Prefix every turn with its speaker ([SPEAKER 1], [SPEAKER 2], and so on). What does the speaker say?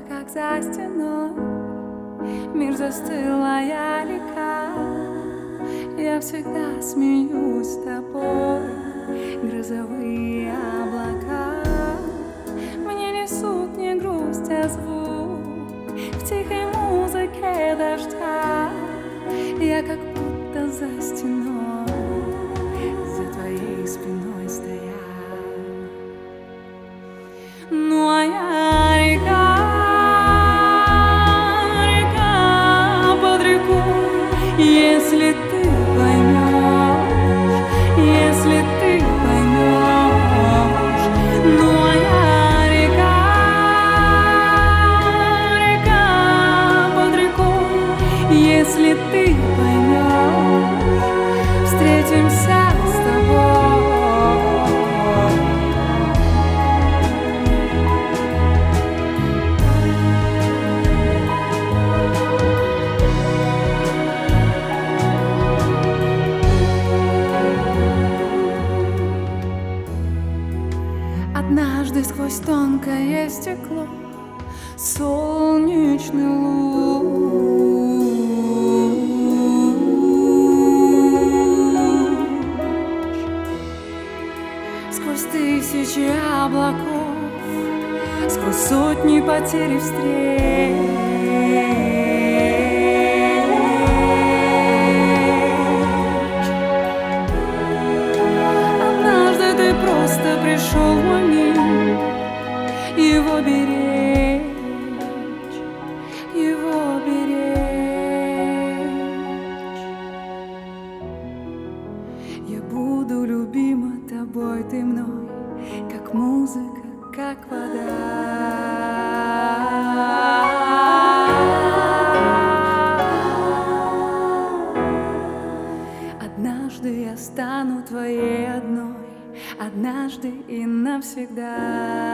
[SPEAKER 1] как за стеной. Мир застылая река. Я всегда смеюсь с тобой. Грозовые облака мне несут не грусть, а звук. В тихой музыке дождя я как будто за стеной, за твоей спиной стоя. Ну а я река под рекой. Если ты поймешь, если ты поймешь. Ну а я река под рекой. Если ты поймешь, встретимся с тобой. Однажды сквозь тонкое стекло солнечный луч сквозь тысячи облаков, сквозь сотни потерь и встреч. Однажды ты просто пришел в мой мир, его беречь, его беречь. Я буду любима тобой, ты мной, как музыка, как вода. Однажды я стану твоей одной, однажды и навсегда.